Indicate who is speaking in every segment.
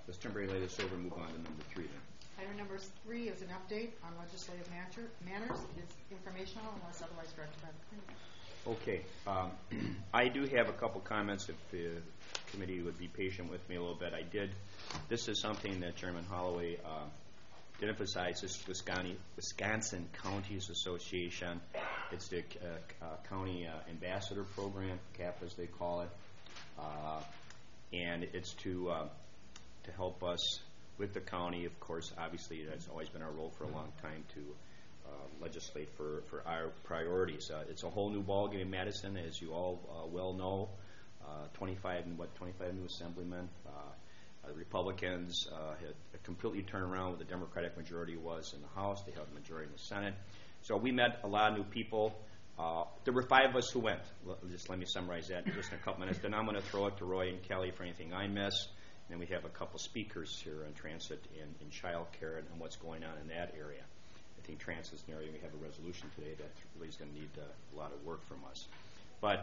Speaker 1: let's temporarily lay this over and move on to number 3 then.
Speaker 2: Item number 3 is an update on legislative matters. It is informational unless otherwise directed by the committee.
Speaker 1: Okay. I do have a couple comments if the committee would be patient with me a little bit. This is something that Chairman Holloway did emphasize. This is Wisconsin Counties Association. It's the County Ambassador Program, CAP as they call it. And it's to help us with the county. Of course, obviously, it has always been our role for a long time to legislate for our priorities. It's a whole new ballgame in Madison, as you all well know. 25 new assemblymen. The Republicans had completely turned around what the Democratic majority was in the House. They held a majority in the Senate. So we met a lot of new people. There were 5 of us who went. Just let me summarize that in just a couple minutes. Then I'm going to throw it to Roy and Kelly for anything I miss. And then we have a couple speakers here on transit and child care and what's going on in that area. I think transit is an area we have a resolution today that really is going to need a lot of work from us. But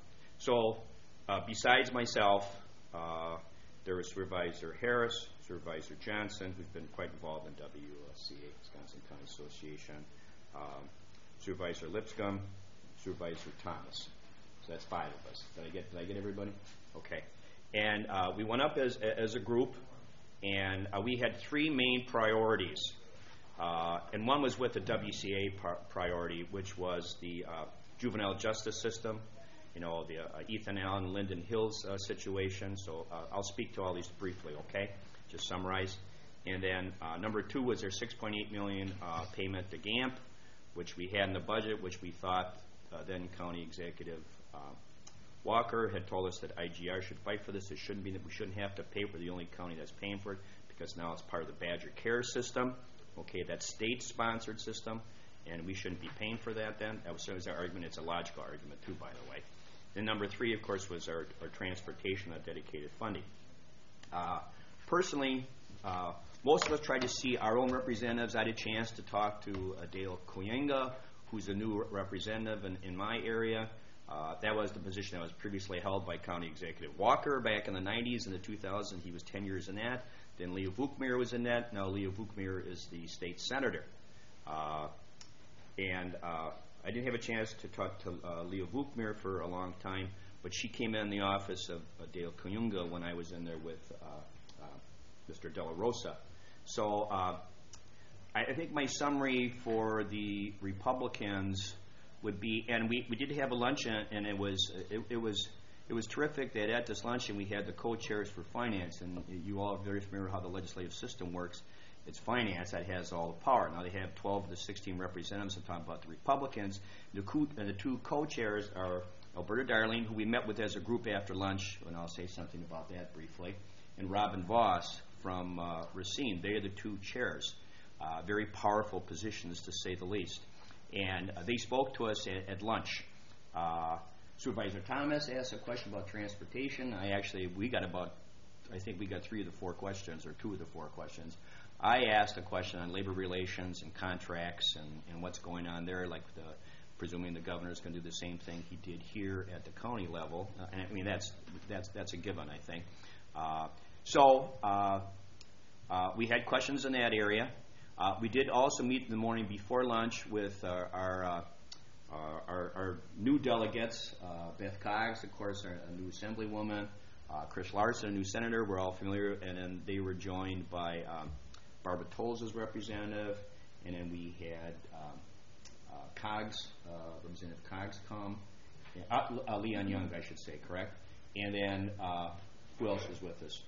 Speaker 1: besides myself, there was Supervisor Harris, Supervisor Johnson, who's been quite involved in WCA, Wisconsin County Association, Supervisor Lipscomb, Supervisor Thomas. So that's 5 of us. Did I get everybody? Okay. And we went up as a group, and we had 3 main priorities. And one was with the WCA priority, which was the juvenile justice system, the Ethan Allen, Linden Hills situation. So I'll speak to all these briefly, okay? Just summarize. And then number 2 was their $6.8 million payment to GAMP, which we had in the budget, which we thought then County Executive Walker had told us that IGR should fight for this. It shouldn't be that we shouldn't have to pay for the only county that's paying for it, because now it's part of the Badger Care system. Okay, that's state-sponsored system, and we shouldn't be paying for that then. That was our argument. It's a logical argument, too, by the way. Then number 3, of course, was our transportation, dedicated funding. Personally, most of us tried to see our own representatives. I had a chance to talk to Dale Kuyinga, who's a new representative in my area. That was the position that was previously held by County Executive Walker back in the 90s and the 2000s. He was 10 years in that. Then Leo Vukmir was in that. Now Leo Vukmir is the state senator. I didn't have a chance to talk to Leo Vukmir for a long time, but she came in the office of Dale Kuyunga when I was in there with Mr. De La Rosa. So I think my summary for the Republicans would be, and we did have a luncheon, and it was terrific that at this luncheon we had the co-chairs for finance, and you all are very familiar with how the legislative system works. It's finance that has all the power. Now they have 12 of the 16 representatives. I'm talking about the Republicans. The 2 co-chairs are Alberta Darling, who we met with as a group after lunch, and I'll say something about that briefly, and Robin Voss from Racine. They are the 2 chairs. Very powerful positions, to say the least. And they spoke to us at lunch. Supervisor Thomas asked a question about transportation. We got 3 of the 4 questions, or 2 of the 4 questions. I asked a question on labor relations and contracts and what's going on there, like presuming the governor's going to do the same thing he did here at the county level. And I mean, that's a given, I think. We had questions in that area. We did also meet in the morning before lunch with our new delegates, Beth Coggs, of course, a new assemblywoman, Chris Larson, a new senator. We're all familiar, and then they were joined by Barbara Tolles as representative, and then we had Coggs, Representative Coggs come, Leon Young, I should say, correct? And then who else was with us?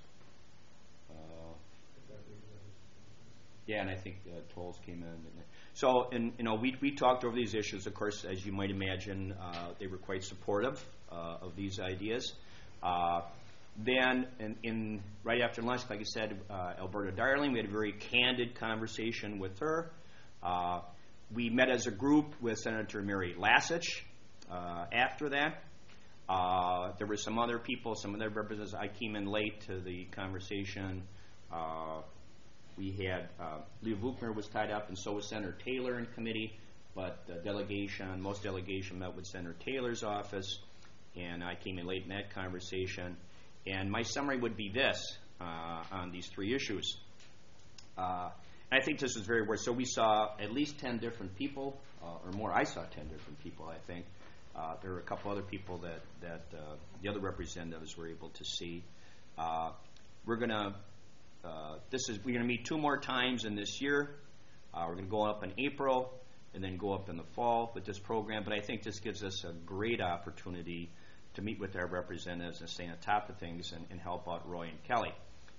Speaker 1: Yeah, and I think Tolles came in. So, we talked over these issues. Of course, as you might imagine, they were quite supportive of these ideas. Then, right after lunch, like I said, Alberta Darling, we had a very candid conversation with her. We met as a group with Senator Mary Lasich after that. There were some other people, some other representatives. I came in late to the conversation. We had Leo Vukmir was tied up, and so was Senator Taylor in committee. But most delegation met with Senator Taylor's office, and I came in late in that conversation. And my summary would be this. on these three issues. And I think this is very worth. So we saw at least 10 different people, or more. I saw 10 different people, I think. There were a couple other people that the other representatives were able to see. We're going to meet 2 more times in this year. We're going to go up in April and then go up in the fall with this program. But I think this gives us a great opportunity to meet with our representatives and stay on top of things and help out Roy and Kelly.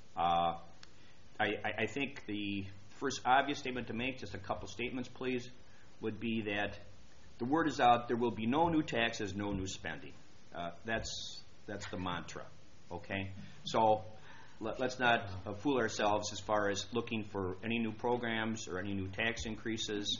Speaker 1: I think the first obvious statement to make, just a couple statements, please, would be that the word is out, there will be no new taxes, no new spending. That's the mantra, okay? So let's not fool ourselves as far as looking for any new programs or any new tax increases.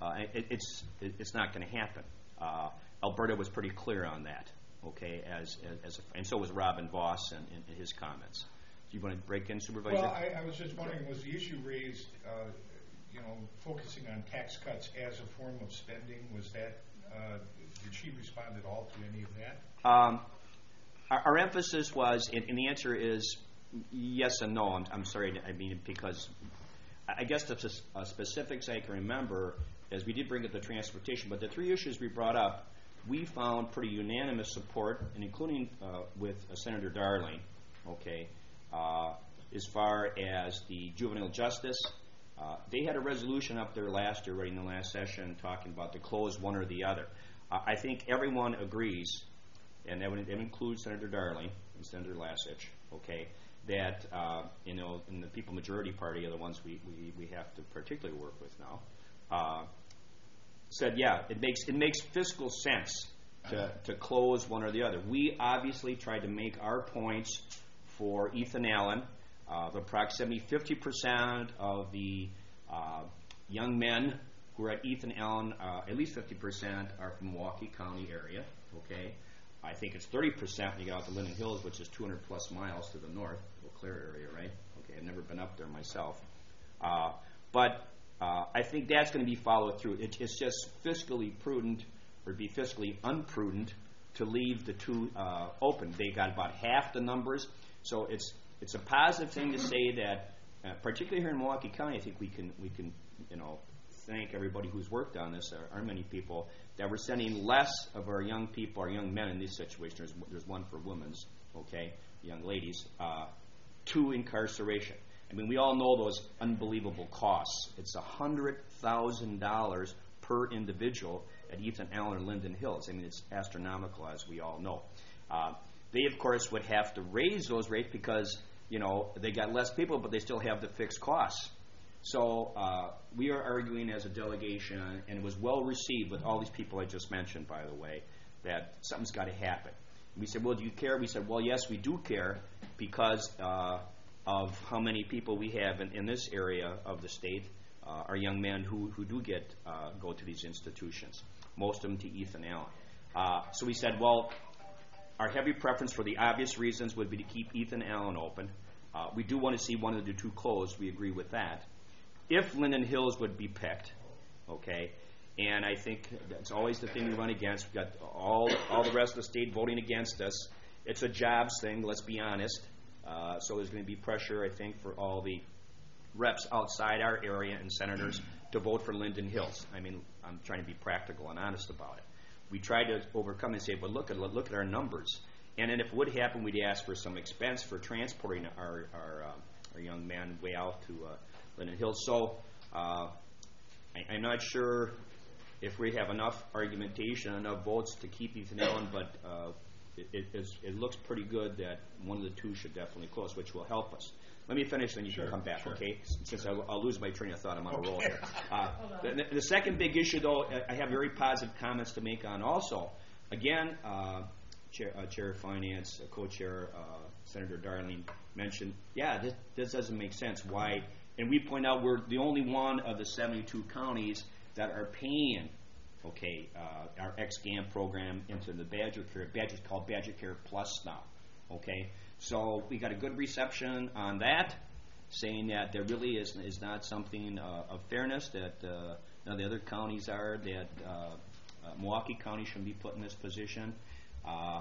Speaker 1: It's not going to happen. Alberta was pretty clear on that, okay, and so was Robin Voss in his comments. Do you want to break in, Supervisor?
Speaker 3: Well, I was just wondering, was the issue raised, focusing on tax cuts as a form of spending? Was that, did she respond at all to any of that?
Speaker 1: Our emphasis was, and the answer is yes and no. I'm sorry, I mean, because I guess the specifics I can remember is we did bring up the transportation, but the 3 issues we brought up, we found pretty unanimous support, and including with Senator Darling, okay, as far as the juvenile justice. They had a resolution up there last year, right in the last session, talking about to close one or the other. I think everyone agrees, and that includes Senator Darling and Senator Lasich, okay, that in the People Majority Party are the ones we have to particularly work with now. Said, yeah, it makes fiscal sense to close one or the other. We obviously tried to make our points for Ethan Allen. Approximately 50% of the young men who are at Ethan Allen, at least 50% are from Milwaukee County area, okay? I think it's 30% when you get out to Linden Hills, which is 200 plus miles to the north, Eau Claire area, right? Okay, I've never been up there myself. But I think that's going to be followed through. It's just fiscally prudent, or be fiscally unprudent, to leave the 2 open. They got about half the numbers, so it's a positive thing to say that, particularly here in Milwaukee County, I think we can thank everybody who's worked on this. There are many people that we're sending less of our young people, our young men in this situation. There's one for women's, okay, young ladies, to incarceration. I mean, we all know those unbelievable costs. It's $100,000 per individual at Ethan Allen or Linden Hills. I mean, it's astronomical, as we all know. They, of course, would have to raise those rates because, they got less people, but they still have the fixed costs. So we are arguing as a delegation, and it was well received with all these people I just mentioned, by the way, that something's got to happen. We said, well, do you care? We said, well, yes, we do care because of how many people we have in this area of the state, are young men who do go to these institutions, most of them to Ethan Allen. So we said, well, our heavy preference for the obvious reasons would be to keep Ethan Allen open. We do want to see one of the 2 closed. We agree with that. If Linden Hills would be picked, okay, and I think that's always the thing we run against. We've got all the rest of the state voting against us. It's a jobs thing, let's be honest. So there's going to be pressure, I think, for all the reps outside our area and senators to vote for Linden Hills. I mean, I'm trying to be practical and honest about it. We tried to overcome and say, but look at our numbers. And then if it would happen, we'd ask for some expense for transporting our young men way out to Linden Hills. So I'm not sure if we have enough argumentation, enough votes to keep Ethan Allen, but it looks pretty good that one of the 2 should definitely close, which will help us. Let me finish, then you can come back, okay? Since I'll lose my train of thought, I'm on a roll here. The second big issue, though, I have very positive comments to make on also. Again, Chair of Finance, Co-Chair Senator Darling mentioned, this doesn't make sense. Why? And we point out we're the only one of the 72 counties that are paying, our ex-GAM program into the Badger Care. It's called Badger Care Plus now, okay? So we got a good reception on that, saying that there really is not something of fairness that none of the other counties are, that Milwaukee County shouldn't be put in this position.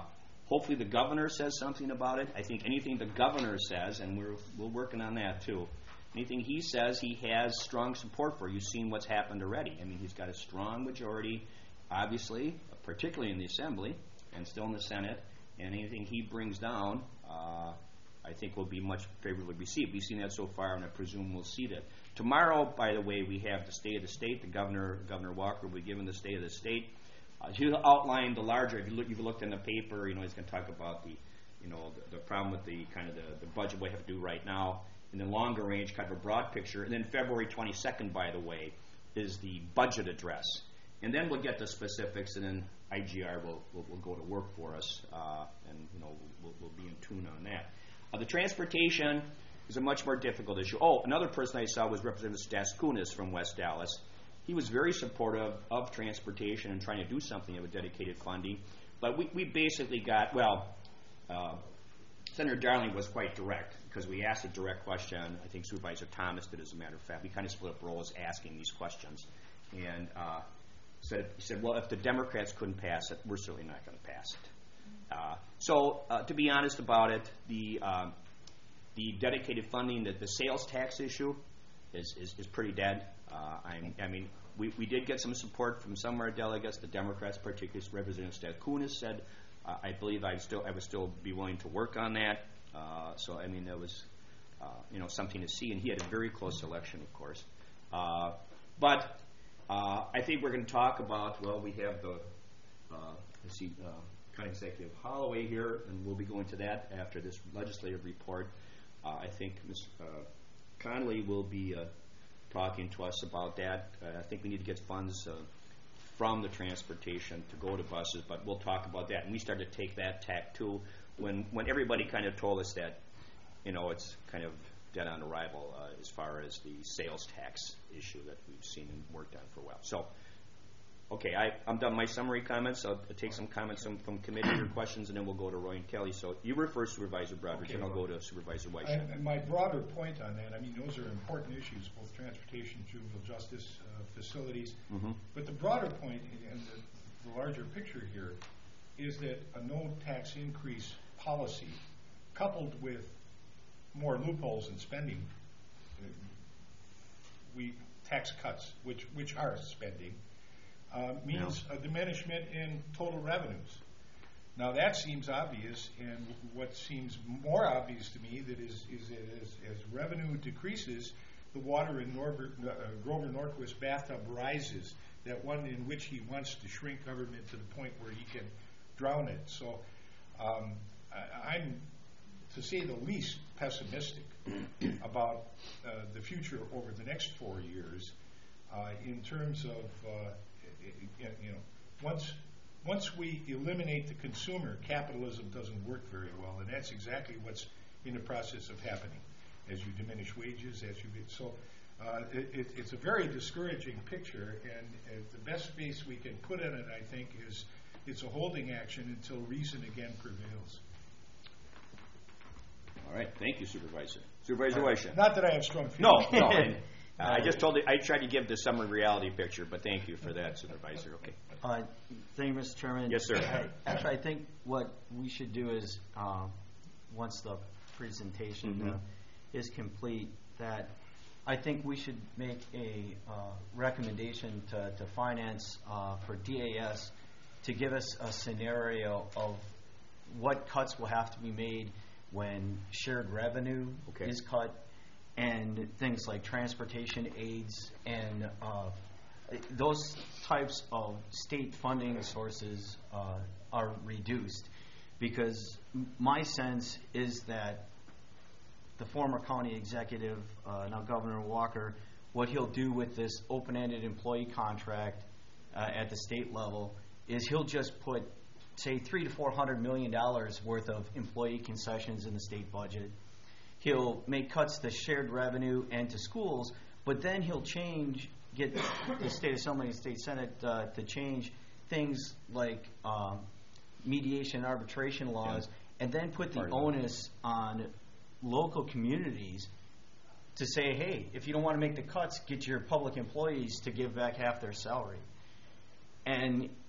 Speaker 1: Hopefully the governor says something about it. I think anything the governor says, and we're working on that too, anything he says, he has strong support for. You've seen what's happened already. I mean, he's got a strong majority, obviously, particularly in the Assembly and still in the Senate, and anything he brings down, I think will be much favorably received. We've seen that so far, and I presume we'll see that. Tomorrow, by the way, we have the State of the State. Governor Walker will be given the State of the State. He'll outline the larger. If you've looked in the paper, he's going to talk about the problem with the kind of the budget we have to do right now, and then longer range, kind of a broad picture. And then February 22nd, by the way, is the budget address. And then we'll get to specifics, and then IGR will go to work for us, and we'll be in tune on that. The transportation is a much more difficult issue. Oh, another person I saw was Representative Staskunis from West Dallas. He was very supportive of transportation and trying to do something with dedicated funding. But we basically got, Senator Darling was quite direct because we asked a direct question. I think Supervisor Thomas did, as a matter of fact. We kind of split up roles asking these questions. And he said, well, if the Democrats couldn't pass it, we're certainly not going to pass it. So to be honest about it, the dedicated funding, the sales tax issue is pretty dead. I mean, we did get some support from some of our delegates. The Democrats, particularly Representative Staskunis, said, I believe I would still be willing to work on that. So I mean, that was something to see, and he had a very close election, of course. But I think we're going to talk about. Well, we have the County Executive Holloway here, and we'll be going to that after this legislative report. I think Ms. Connolly will be talking to us about that. I think we need to get funds from the transportation to go to buses, but we'll talk about that. And we started to take that tack too when everybody kind of told us that it's kind of dead on arrival as far as the sales tax issue that we've seen and worked on for a while. So, okay, I'm done my summary comments. I'll take some comments from committee or questions, and then we'll go to Roy and Kelly. So you were first, Supervisor Broderick, and I'll go to Supervisor Weishamp.
Speaker 3: And my broader point on that, I mean, those are important issues, both transportation, juvenile justice, facilities. Mm-hmm. But the broader point and the larger picture here is that a no tax increase policy, coupled with more loopholes in spending, tax cuts, which are spending, means a diminishment in total revenues. Now that seems obvious, and what seems more obvious to me that is as revenue decreases, the water in Grover Norquist's bathtub rises, that one in which he wants to shrink government to the point where he can drown it. So I'm, to say the least, pessimistic about the future over the next 4 years in terms of once we eliminate the consumer, capitalism doesn't work very well, and that's exactly what's in the process of happening as you diminish wages, it's a very discouraging picture, and the best face we can put in it, I think, is it's a holding action until reason again prevails.
Speaker 1: All right, thank you, Supervisor. Supervisor Weishamp.
Speaker 3: Not that I have strong feelings.
Speaker 1: No. I just I tried to give the summary reality picture, but thank you for that, Supervisor. Okay.
Speaker 4: Thank you, Mr. Chairman.
Speaker 1: Yes, sir.
Speaker 4: Actually, I think what we should do is, once the presentation is complete, that I think we should make a recommendation to Finance for DAS to give us a scenario of what cuts will have to be made when shared revenue is cut, and things like transportation aids and those types of state funding sources are reduced, because my sense is that the former county executive, now Governor Walker, what he'll do with this open-ended employee contract at the state level is he'll just put, say, $300 to $400 million worth of employee concessions in the state budget. He'll make cuts to shared revenue and to schools, but then he'll get the State Assembly and State Senate to change things like mediation and arbitration laws, and then put the onus on local communities to say, hey, if you don't want to make the cuts, get your public employees to give back half their salary. And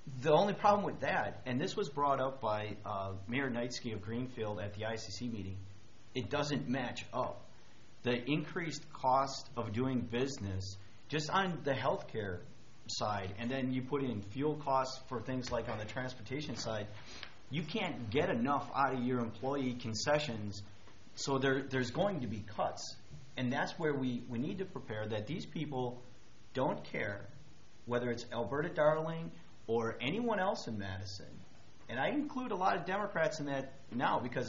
Speaker 4: The only problem with that, and this was brought up by Mayor Knightsky of Greenfield at the ICC meeting, it doesn't match up. The increased cost of doing business just on the healthcare side, and then you put in fuel costs for things like on the transportation side, you can't get enough out of your employee concessions, so there's going to be cuts. And that's where we need to prepare that these people don't care whether it's Alberta Darling or anyone else in Madison. And I include a lot of Democrats in that now because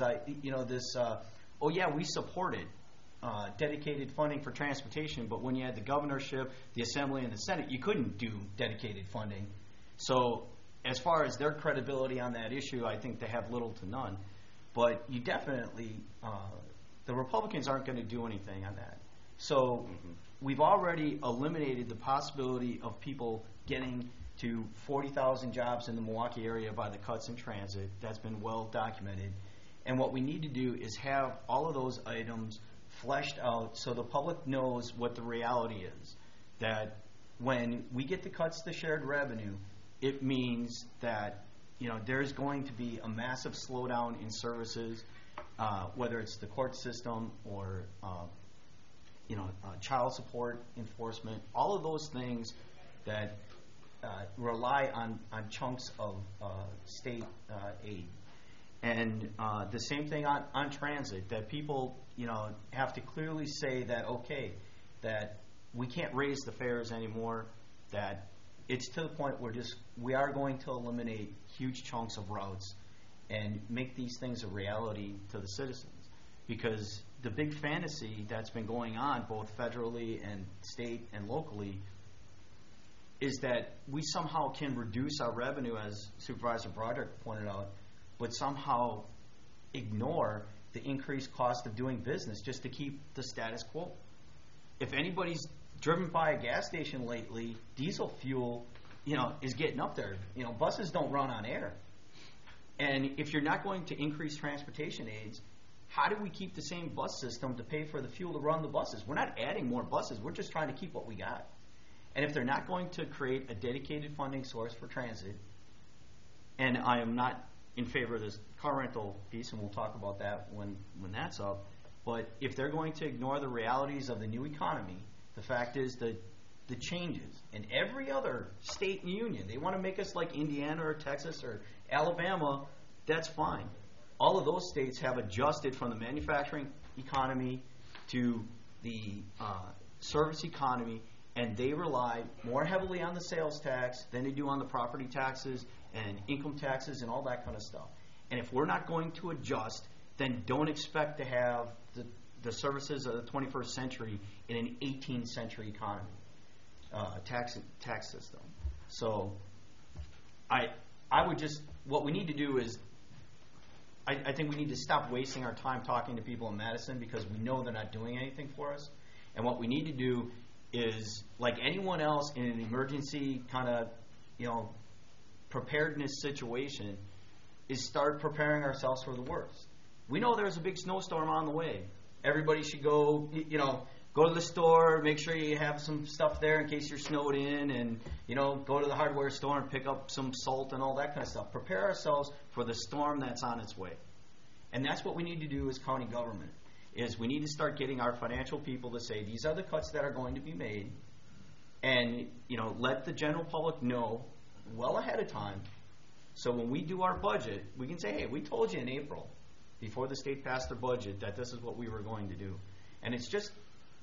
Speaker 4: we supported dedicated funding for transportation, but when you had the governorship, the assembly, and the Senate, you couldn't do dedicated funding. So as far as their credibility on that issue, I think they have little to none. But you definitely, the Republicans aren't going to do anything on that. So we've already eliminated the possibility of people getting to 40,000 jobs in the Milwaukee area by the cuts in transit. That's been well documented. And what we need to do is have all of those items fleshed out so the public knows what the reality is. That when we get the cuts to shared revenue, it means that there's going to be a massive slowdown in services, whether it's the court system or child support enforcement, all of those things that rely on chunks of state aid. And the same thing on transit, that people have to clearly say that, okay, that we can't raise the fares anymore, that it's to the point where we are going to eliminate huge chunks of routes and make these things a reality to the citizens. Because the big fantasy that's been going on both federally and state and locally is that we somehow can reduce our revenue, as Supervisor Broderick pointed out, but somehow ignore the increased cost of doing business just to keep the status quo. If anybody's driven by a gas station lately, diesel fuel, is getting up there. Buses don't run on air. And if you're not going to increase transportation aids, how do we keep the same bus system to pay for the fuel to run the buses? We're not adding more buses. We're just trying to keep what we got. And if they're not going to create a dedicated funding source for transit, and I am not in favor of this car rental piece, and we'll talk about that when that's up, but if they're going to ignore the realities of the new economy, the fact is that the changes in every other state in the union, they want to make us like Indiana or Texas or Alabama, that's fine. All of those states have adjusted from the manufacturing economy to the service economy, and they rely more heavily on the sales tax than they do on the property taxes and income taxes and all that kind of stuff. And if we're not going to adjust, then don't expect to have the services of the 21st century in an 18th century economy, tax system. So I would just, what we need to do is, I think we need to stop wasting our time talking to people in Madison because we know they're not doing anything for us. And what we need to do is, like anyone else in an emergency kind of, preparedness situation, is start preparing ourselves for the worst. We know there's a big snowstorm on the way. Everybody should go, go to the store, make sure you have some stuff there in case you're snowed in, and, go to the hardware store and pick up some salt and all that kind of stuff. Prepare ourselves for the storm that's on its way. And that's what we need to do as county government, is we need to start getting our financial people to say, these are the cuts that are going to be made, and, let the general public know well ahead of time. So when we do our budget, we can say, hey, we told you in April, before the state passed their budget, that this is what we were going to do. And it's just,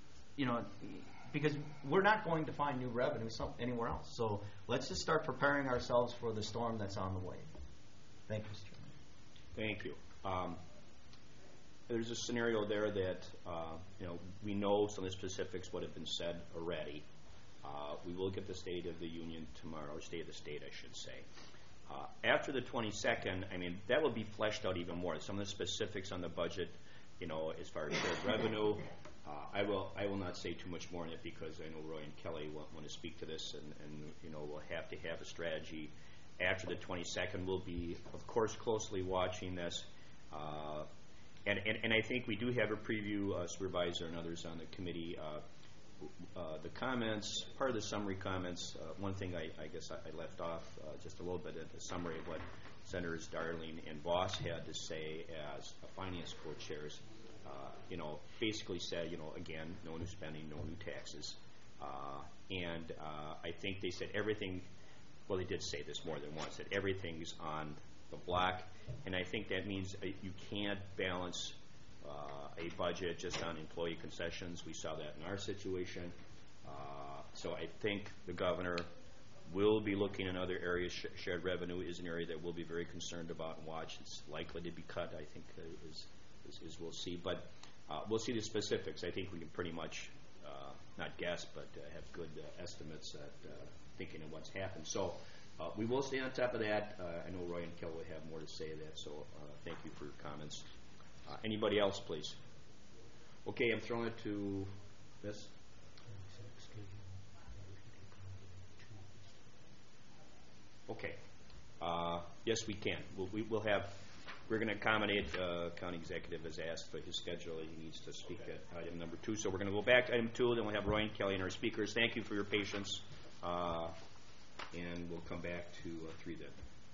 Speaker 4: because we're not going to find new revenue anywhere else. So let's just start preparing ourselves for the storm that's on the way. Thank you, Mr. Chairman.
Speaker 1: Thank you. There's a scenario there that, we know some of the specifics would have been said already. We will get the State of the Union tomorrow, or State of the State, I should say. After the 22nd, that will be fleshed out even more. Some of the specifics on the budget, as far as shared revenue, I will not say too much more on it because I know Roy and Kelly want to speak to this, and we'll have to have a strategy. After the 22nd, we'll be, of course, closely watching this. And I think we do have a preview, Supervisor and others on the committee. the comments, part of the summary comments, one thing I guess I left off just a little bit at the summary of what Senators Darling and Voss had to say as finance co-chairs. Basically said, again, no new spending, no new taxes. And I think they said everything, well, they did say this more than once, that everything's on the block. And I think that means you can't balance a budget just on employee concessions. We saw that in our situation. So I think the governor will be looking in other areas. Shared revenue is an area that we'll be very concerned about and watch. It's likely to be cut, I think, as we'll see. But we'll see the specifics. I think we can pretty much not guess, but have good estimates at thinking of what's happened. So we will stay on top of that. I know Roy and Kel will have more to say to that, so thank you for your comments. Anybody else, please? Okay, I'm throwing it to this. Okay. Yes, we can. We'll have. We're going to accommodate county executive has asked for his schedule. He needs to speak at item number 2. So we're going to go back to item 2. Then we'll have Roy and Kelly and our speakers. Thank you for your patience, and we'll come back to 3 then.